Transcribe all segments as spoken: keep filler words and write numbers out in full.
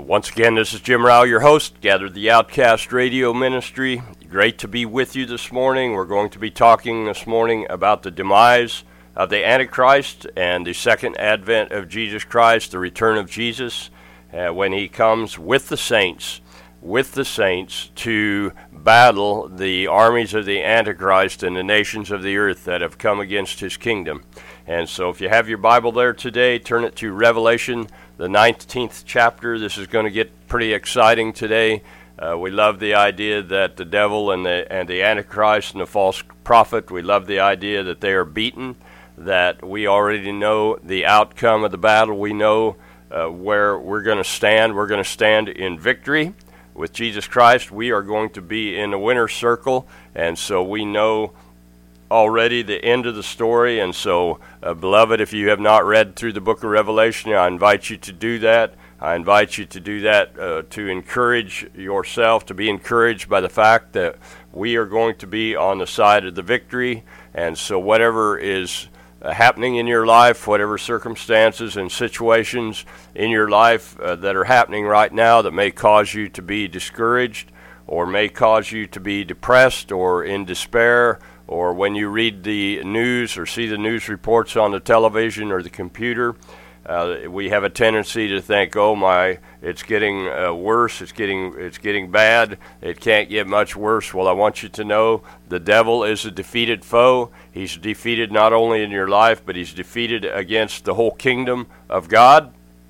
Once again, this is Jim Rao, your host, Gather the Outcast Radio Ministry. Great to be with you this morning. We're going to be talking this morning about the demise of the Antichrist and the second advent of Jesus Christ, the return of Jesus, uh, when he comes with the saints, with the saints to battle the armies of the Antichrist and the nations of the earth that have come against his kingdom. And so if you have your Bible there today, turn it to Revelation, the nineteenth chapter. This is going to get pretty exciting today. Uh, we love the idea that the devil and the and the Antichrist and the false prophet, we love the idea that they are beaten, that we already know the outcome of the battle. We know uh, where we're going to stand. We're going to stand in victory with Jesus Christ. We are going to be in the winner's circle, and so we know already the end of the story. And so, uh, beloved, if you have not read through the book of Revelation, I invite you to do that. I invite you to do that uh, to encourage yourself, to be encouraged by the fact that we are going to be on the side of the victory. And so whatever is uh, happening in your life, whatever circumstances and situations in your life uh, that are happening right now that may cause you to be discouraged or may cause you to be depressed or in despair, or when you read the news or see the news reports on the television or the computer, uh, we have a tendency to think, "Oh my, it's getting uh, worse. It's getting it's getting bad. It can't get much worse." Well, I want you to know the devil is a defeated foe. He's defeated not only in your life, but he's defeated against the whole kingdom of God.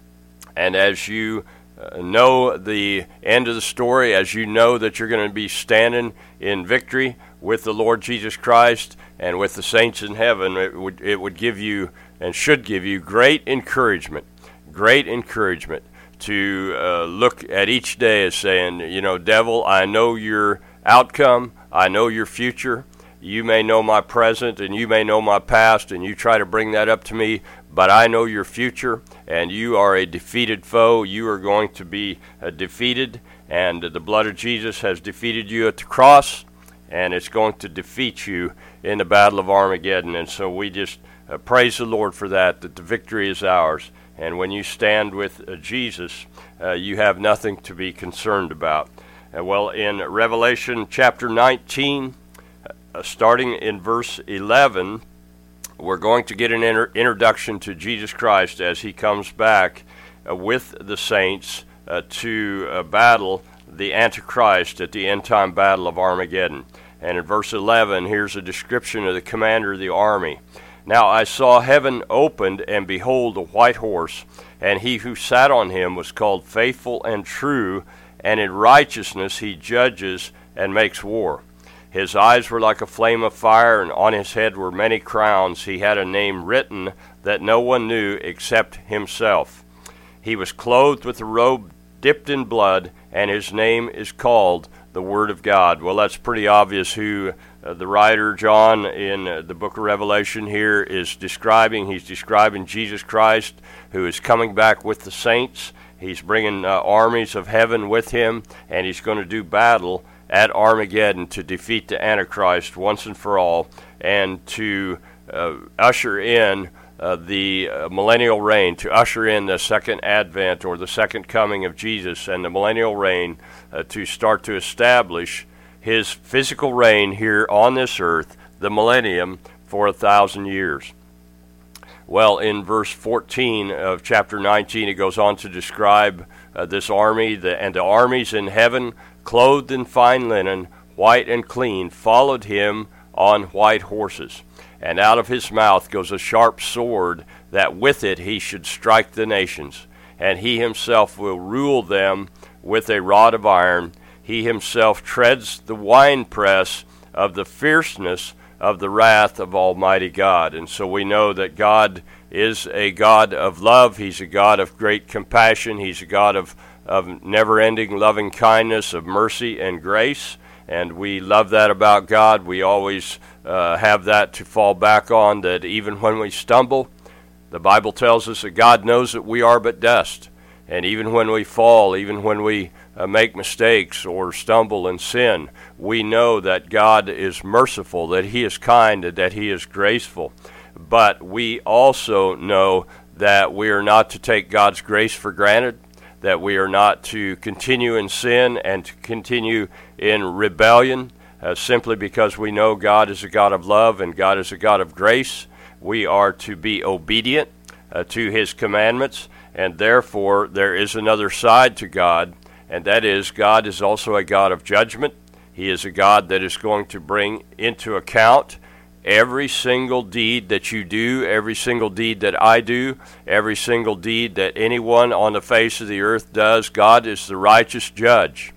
And as you Uh, know the end of the story, as you know that you're going to be standing in victory with the Lord Jesus Christ and with the saints in heaven, it would it would give you and should give you great encouragement, great encouragement to uh, look at each day as saying, you know, devil, I know your outcome, I know your future. You may know my present and you may know my past, and you try to bring that up to me, but I know your future, and you are a defeated foe. You are going to be uh, defeated, and the blood of Jesus has defeated you at the cross, and it's going to defeat you in the battle of Armageddon. And so we just uh, praise the Lord for that, that the victory is ours. And when you stand with uh, Jesus, uh, you have nothing to be concerned about. Uh, well, in Revelation chapter nineteen, uh, starting in verse eleven, we're going to get an inter- introduction to Jesus Christ as he comes back uh, with the saints uh, to uh, battle the Antichrist at the end-time battle of Armageddon. And in verse eleven, here's a description of the commander of the army. Now I saw heaven opened, and behold, a white horse, and he who sat on him was called Faithful and True, and in righteousness he judges and makes war. His eyes were like a flame of fire, and on his head were many crowns. He had a name written that no one knew except himself. He was clothed with a robe dipped in blood, and his name is called the Word of God. Well, that's pretty obvious who uh, the writer John in uh, the book of Revelation here is describing. He's describing Jesus Christ, who is coming back with the saints. He's bringing uh, armies of heaven with him, and he's going to do battle at Armageddon to defeat the Antichrist once and for all, and to uh, usher in uh, the uh, millennial reign, to usher in the second advent or the second coming of Jesus and the millennial reign, uh, to start to establish his physical reign here on this earth, the millennium, for a thousand years. Well, in verse fourteen of chapter nineteen, it goes on to describe uh, this army, the, and the armies in heaven, clothed in fine linen, white and clean, followed him on white horses. And out of his mouth goes a sharp sword, that with it he should strike the nations. And he himself will rule them with a rod of iron. He himself treads the winepress of the fierceness of the wrath of Almighty God. And so we know that God is a God of love. He's a God of great compassion. He's a God of of never-ending loving kindness, of mercy and grace, and we love that about God. We always uh, have that to fall back on, that even when we stumble, the Bible tells us that God knows that we are but dust, and even when we fall, even when we uh, make mistakes or stumble and sin, we know that God is merciful, that He is kind, and that He is graceful. But we also know that we are not to take God's grace for granted, that we are not to continue in sin and to continue in rebellion uh, simply because we know God is a God of love and God is a God of grace. We are to be obedient uh, to His commandments, and therefore there is another side to God, and that is God is also a God of judgment. He is a God that is going to bring into account every single deed that you do, every single deed that I do, every single deed that anyone on the face of the earth does. God is the righteous judge.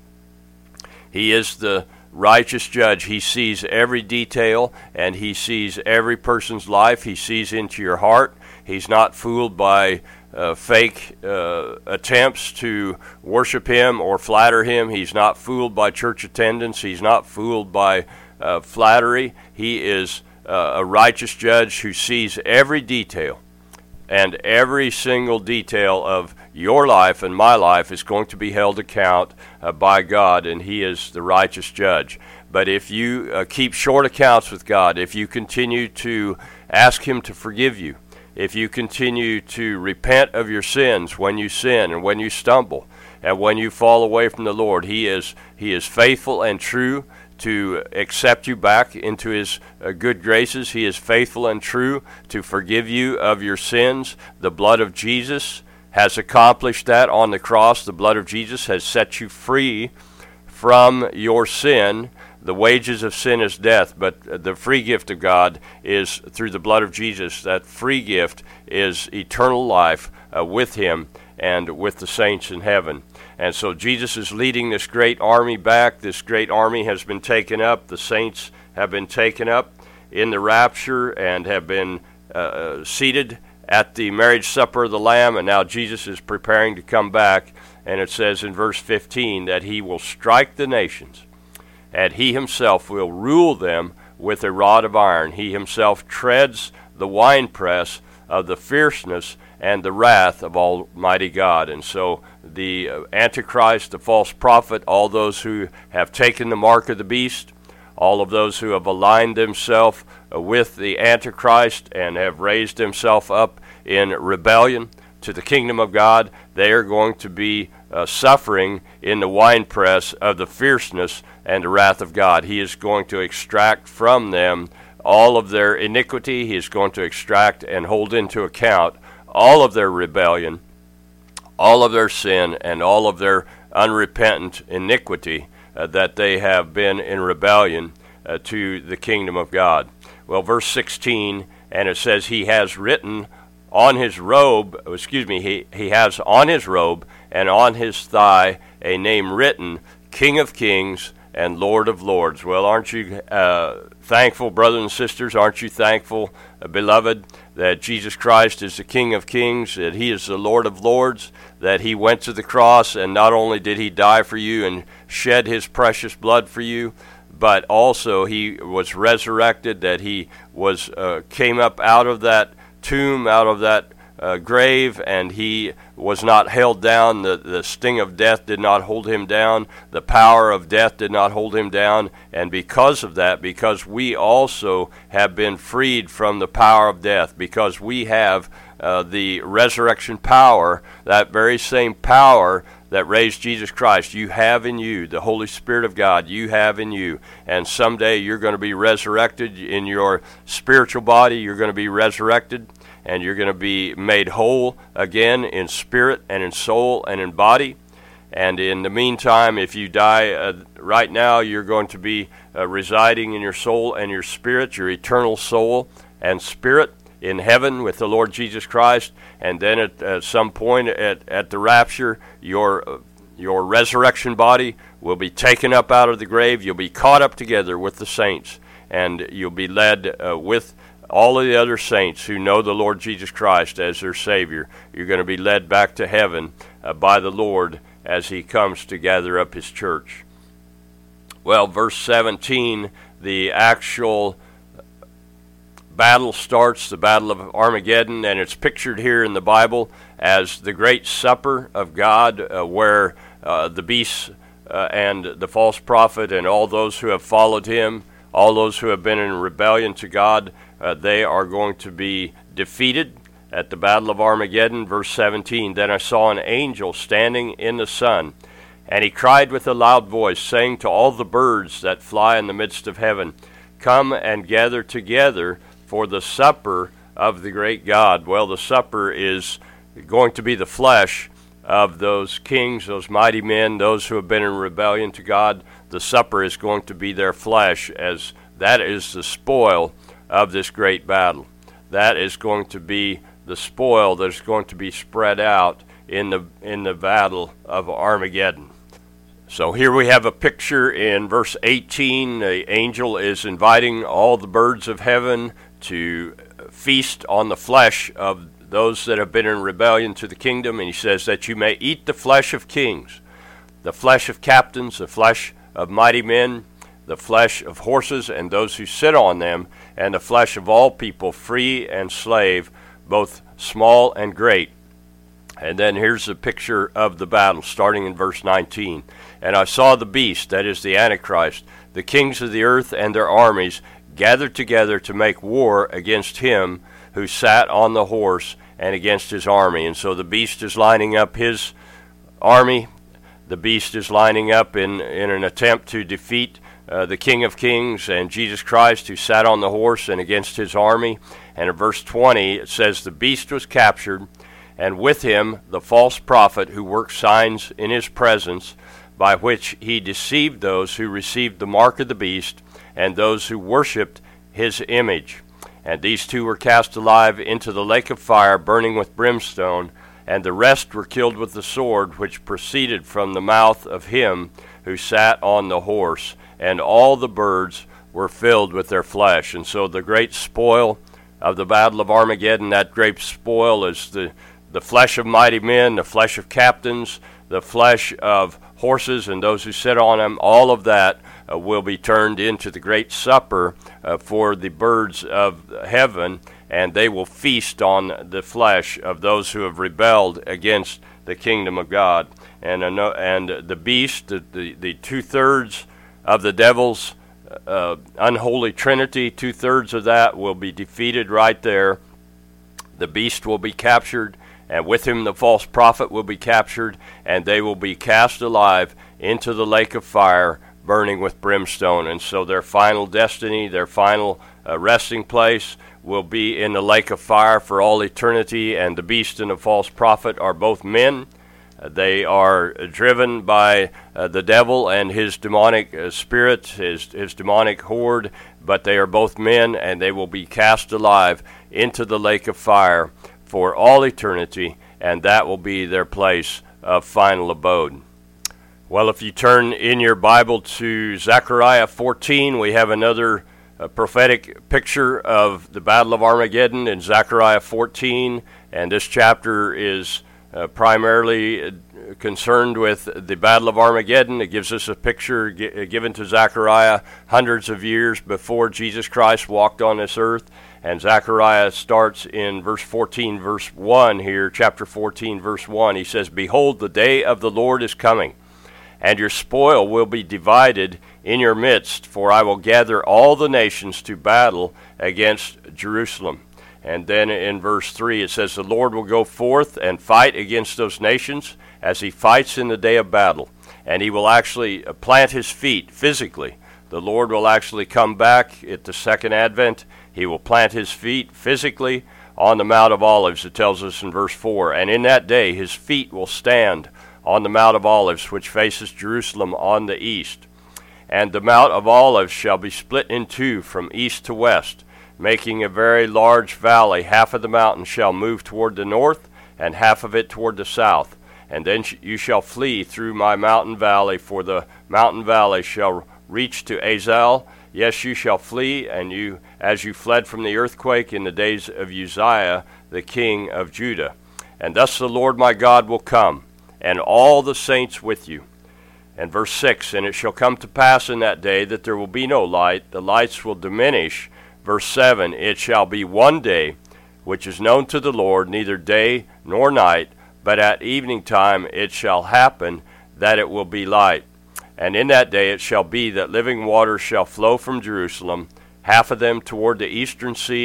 He is the righteous judge. He sees every detail, and He sees every person's life. He sees into your heart. He's not fooled by uh, fake uh, attempts to worship Him or flatter Him. He's not fooled by church attendance. He's not fooled by uh, flattery. He is uh, a righteous judge who sees every detail, and every single detail of your life and my life is going to be held account uh, by God, and He is the righteous judge. But if you uh, keep short accounts with God, if you continue to ask Him to forgive you, if you continue to repent of your sins when you sin and when you stumble and when you fall away from the Lord, He is He is faithful and true to accept you back into His uh, good graces. He is faithful and true to forgive you of your sins. The blood of Jesus has accomplished that on the cross. The blood of Jesus has set you free from your sin. The wages of sin is death, but the free gift of God is through the blood of Jesus. That free gift is eternal life uh, with Him and with the saints in heaven. And so Jesus is leading this great army back. This great army has been taken up. The saints have been taken up in the rapture and have been uh, seated at the marriage supper of the Lamb, and now Jesus is preparing to come back. And it says in verse fifteen that He will strike the nations, and He Himself will rule them with a rod of iron. He Himself treads the winepress of the fierceness and the wrath of Almighty God. And so the uh, Antichrist, the false prophet, all those who have taken the mark of the beast, all of those who have aligned themselves uh, with the Antichrist and have raised themselves up in rebellion to the kingdom of God, they are going to be uh, suffering in the winepress of the fierceness and the wrath of God. He is going to extract from them all of their iniquity. He is going to extract and hold into account all of their rebellion, all of their sin, and all of their unrepentant iniquity uh, that they have been in rebellion uh, to the kingdom of God. Well, verse sixteen, and it says, He has written on His robe, excuse me, he, he has on His robe and on His thigh a name written, King of Kings and Lord of Lords. Well, aren't you uh, thankful, brothers and sisters? Aren't you thankful, uh, beloved, that Jesus Christ is the King of Kings, that He is the Lord of Lords, that He went to the cross, and not only did He die for you and shed His precious blood for you, but also He was resurrected, that He was uh, came up out of that tomb, out of that uh, grave, and He was not held down. The, the sting of death did not hold Him down. The power of death did not hold Him down. And because of that, because we also have been freed from the power of death, because we have uh, the resurrection power, that very same power that raised Jesus Christ, you have in you, the Holy Spirit of God, you have in you. And someday you're going to be resurrected in your spiritual body. You're going to be resurrected, and you're going to be made whole again in spirit and in soul and in body. And in the meantime, if you die uh, right now, you're going to be uh, residing in your soul and your spirit, your eternal soul and spirit in heaven with the Lord Jesus Christ. And then at, at some point at, at the rapture, your uh, your resurrection body will be taken up out of the grave. You'll be caught up together with the saints, and you'll be led uh, with all of the other saints who know the Lord Jesus Christ as their Savior. You're going to be led back to heaven uh, by the Lord as He comes to gather up His church. Well, verse seventeen, the actual battle starts, the Battle of Armageddon, and it's pictured here in the Bible as the great supper of God, uh, where uh, the beast uh, and the false prophet and all those who have followed him, all those who have been in rebellion to God, uh, they are going to be defeated. at the Battle of Armageddon, verse seventeen, "Then I saw an angel standing in the sun, and he cried with a loud voice, saying to all the birds that fly in the midst of heaven, Come and gather together for the supper of the great God." Well, the supper is going to be the flesh of those kings, those mighty men, those who have been in rebellion to God. The supper is going to be their flesh, as that is the spoil of this great battle. That is going to be the spoil that is going to be spread out in the in the battle of Armageddon. So here we have a picture in verse eighteen. The angel is inviting all the birds of heaven to feast on the flesh of those that have been in rebellion to the kingdom, and he says that you may eat the flesh of kings, the flesh of captains, the flesh of mighty men, the flesh of horses and those who sit on them, and the flesh of all people, free and slave, both small and great. And then here's a picture of the battle, starting in verse nineteen. "And I saw the beast," that is the Antichrist, "the kings of the earth and their armies, gathered together to make war against him who sat on the horse and against his army." And so the beast is lining up his army. The beast is lining up in, in an attempt to defeat uh, the King of Kings and Jesus Christ, who sat on the horse, and against his army. And in verse twenty it says, "The beast was captured, and with him the false prophet who worked signs in his presence, by which he deceived those who received the mark of the beast and those who worshipped his image. And these two were cast alive into the lake of fire, burning with brimstone, and the rest were killed with the sword which proceeded from the mouth of him who sat on the horse, and all the birds were filled with their flesh." And so the great spoil of the Battle of Armageddon, that great spoil is the, the flesh of mighty men, the flesh of captains, the flesh of horses and those who sit on them. All of that uh, will be turned into the great supper uh, for the birds of heaven, and they will feast on the flesh of those who have rebelled against the kingdom of God. And uh, and the beast, the, the, the two-thirds of the devil's uh, unholy trinity, two-thirds of that will be defeated right there. The beast will be captured, and with him the false prophet will be captured, and they will be cast alive into the lake of fire, burning with brimstone. And so their final destiny, their final uh, resting place, will be in the lake of fire for all eternity. And the beast and the false prophet are both men. Uh, they are driven by uh, the devil and his demonic uh, spirit, his, his demonic horde, but they are both men, and they will be cast alive into the lake of fire for all eternity, and that will be their place of final abode. Well, if you turn in your Bible to Zechariah fourteen, we have another uh, prophetic picture of the Battle of Armageddon in Zechariah fourteen, and this chapter is uh, primarily uh, concerned with the Battle of Armageddon. It gives us a picture g- given to Zechariah hundreds of years before Jesus Christ walked on this earth. And Zechariah starts in verse fourteen, verse one here, chapter fourteen, verse one. He says, "Behold, the day of the Lord is coming, and your spoil will be divided in your midst, for I will gather all the nations to battle against Jerusalem." And then in verse three it says, "The Lord will go forth and fight against those nations as he fights in the day of battle." And he will actually plant his feet physically. The Lord will actually come back at the second advent. He will plant his feet physically on the Mount of Olives, it tells us in verse four. "And in that day his feet will stand on the Mount of Olives, which faces Jerusalem on the east. And the Mount of Olives shall be split in two from east to west, making a very large valley. Half of the mountain shall move toward the north, and half of it toward the south. And then sh- you shall flee through my mountain valley, for the mountain valley shall reach to Azal. Yes, you shall flee, and you as you fled from the earthquake in the days of Uzziah, the king of Judah. And thus the Lord my God will come, and all the saints with you." And verse six, "And it shall come to pass in that day that there will be no light, the lights will diminish." Verse seven, "It shall be one day, which is known to the Lord, neither day nor night, but at evening time it shall happen that it will be light. And in that day it shall be that living waters shall flow from Jerusalem, half of them toward the eastern sea,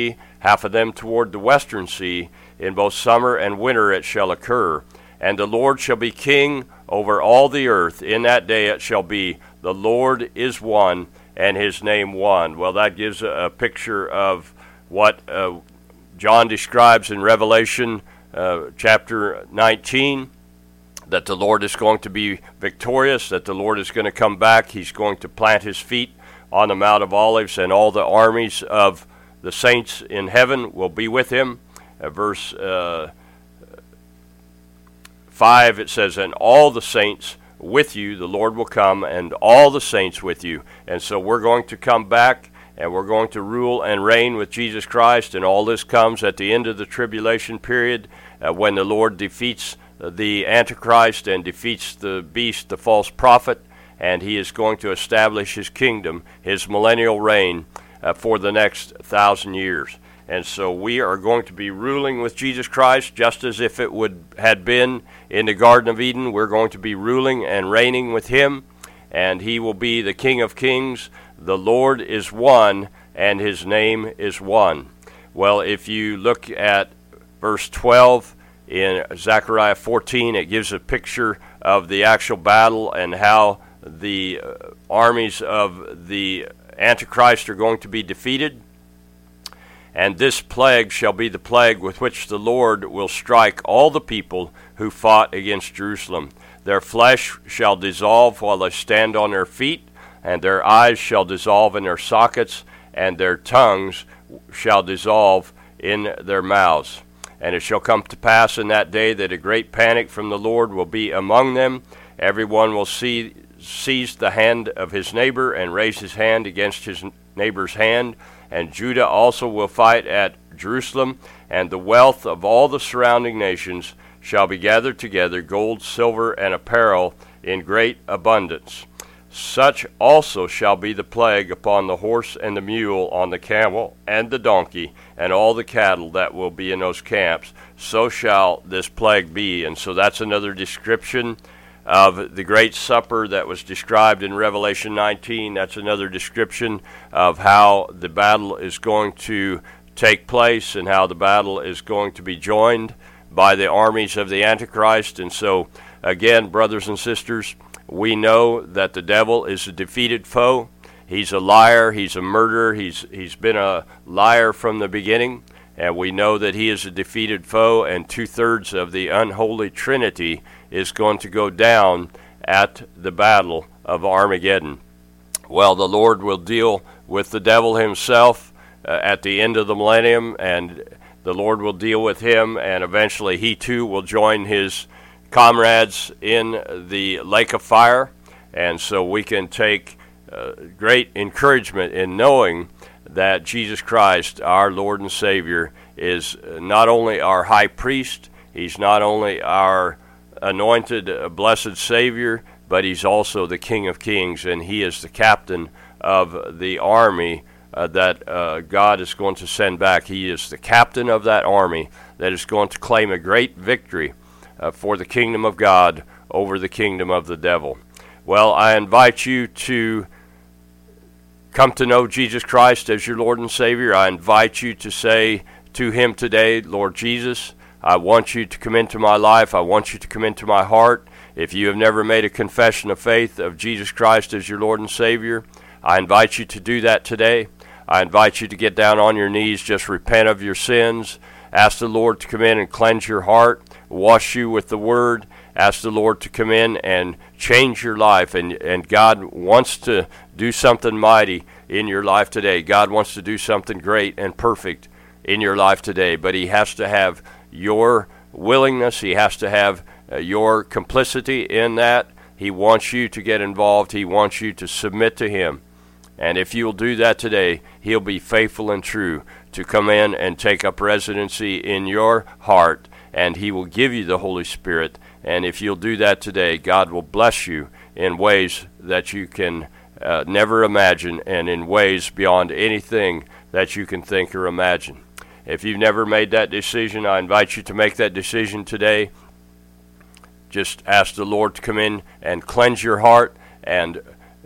half of them toward the western sea. In both summer and winter it shall occur. And the Lord shall be king over all the earth. In that day it shall be, the Lord is one, and his name one. Well, that gives a, a picture of what uh, John describes in Revelation uh, chapter nineteen, that the Lord is going to be victorious, that the Lord is going to come back. He's going to plant his feet on the Mount of Olives, and all the armies of the saints in heaven will be with him. Uh, verse uh, five, it says, and all the saints with you, the Lord will come, and all the saints with you. And so we're going to come back, and we're going to rule and reign with Jesus Christ, and all this comes at the end of the tribulation period, uh, when the Lord defeats the Antichrist and defeats the beast, the false prophet, and he is going to establish his kingdom, his millennial reign, uh, for the next thousand years. And so we are going to be ruling with Jesus Christ just as if it would had been in the Garden of Eden. We're going to be ruling and reigning with him, and he will be the King of Kings. The Lord is one, and his name is one. Well, if you look at verse twelve in Zechariah fourteen, it gives a picture of the actual battle and how the uh, armies of the Antichrist are going to be defeated. And this plague shall be the plague with which the Lord will strike all the people who fought against Jerusalem. Their flesh shall dissolve while they stand on their feet, and their eyes shall dissolve in their sockets, and their tongues shall dissolve in their mouths. And it shall come to pass in that day that a great panic from the Lord will be among them. Everyone will see, seize the hand of his neighbor and raise his hand against his neighbor's hand. And Judah also will fight at Jerusalem, and the wealth of all the surrounding nations shall be gathered together, gold, silver, and apparel in great abundance. Such also shall be the plague upon the horse and the mule, on the camel and the donkey, and all the cattle that will be in those camps. So shall this plague be. And so that's another description of the great supper that was described in Revelation nineteen. That's another description of how the battle is going to take place and how the battle is going to be joined by the armies of the Antichrist. And so, again, brothers and sisters, we know that the devil is a defeated foe. He's a liar. He's a murderer. He's he's been a liar from the beginning. And we know that he is a defeated foe, and two-thirds of the unholy Trinity is going to go down at the battle of Armageddon. Well, the Lord will deal with the devil himself uh, at the end of the millennium, and the Lord will deal with him, and eventually he too will join his comrades in the lake of fire. And so we can take uh, great encouragement in knowing that Jesus Christ, our Lord and Savior, is not only our high priest, he's not only our anointed, uh, blessed Savior, but he's also the King of Kings, and he is the captain of the army uh, that uh, God is going to send back. He is the captain of that army that is going to claim a great victory uh, for the kingdom of God over the kingdom of the devil. Well, I invite you to come to know Jesus Christ as your Lord and Savior. I invite you to say to him today, Lord Jesus, I want you to come into my life. I want you to come into my heart. If you have never made a confession of faith of Jesus Christ as your Lord and Savior, I invite you to do that today. I invite you to get down on your knees, just repent of your sins, ask the Lord to come in and cleanse your heart, wash you with the Word, ask the Lord to come in and change your life. And, and God wants to do something mighty in your life today. God wants to do something great and perfect in your life today. But he has to have your willingness. He has to have uh, your complicity in that. He wants you to get involved. He wants you to submit to him. And if you'll do that today, he'll be faithful and true to come in and take up residency in your heart, and he will give you the Holy Spirit. And if you'll do that today, God will bless you in ways that you can uh, never imagine, and in ways beyond anything that you can think or imagine. If you've never made that decision, I invite you to make that decision today. Just ask the Lord to come in and cleanse your heart and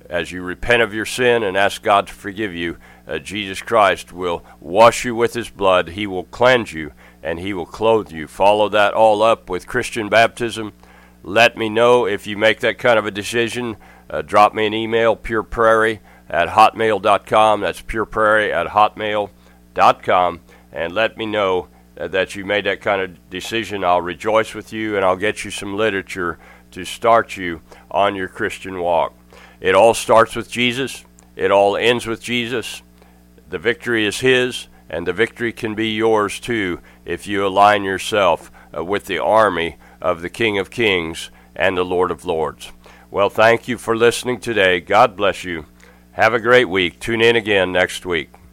as you repent of your sin and ask God to forgive you, uh, Jesus Christ will wash you with his blood. He will cleanse you, and he will clothe you. Follow that all up with Christian baptism. Let me know if you make that kind of a decision. Uh, drop me an email, pureprairie at hotmail dot com. That's pureprairie at hotmail dot com. And let me know uh, that you made that kind of decision. I'll rejoice with you, and I'll get you some literature to start you on your Christian walk. It all starts with Jesus. It all ends with Jesus. The victory is his, and the victory can be yours too if you align yourself uh, with the army of the King of Kings and the Lord of Lords. Well, thank you for listening today. God bless you. Have a great week. Tune in again next week.